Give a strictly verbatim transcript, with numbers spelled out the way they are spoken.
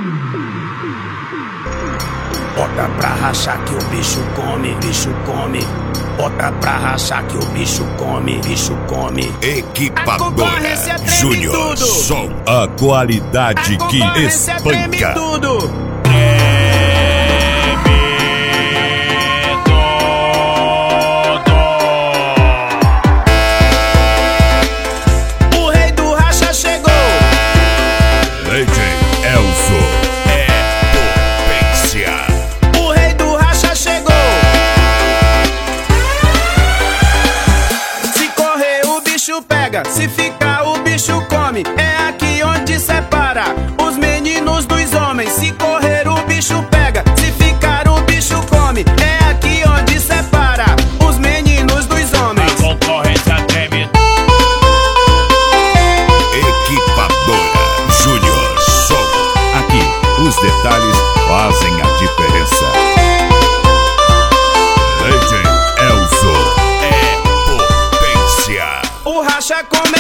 Bota pra rachar que o bicho come, bicho come. Bota pra rachar que o bicho come, bicho come. Equipadora Júnior, som, a qualidade a que treme espanca. tudo. O rei do racha chegou. D J Elzo é potência. O rei do racha chegou. Se correr o bicho pega, se ficar o bicho come. É aqui onde separa os meninos dos homens. Se correr o bicho pega, se ficar o bicho come. É aqui onde separa os meninos dos homens. A concorrência treme. Equipadora Júnior, som. Aqui os detalhes fazem a diferença. D J Elzo é potência. O racha come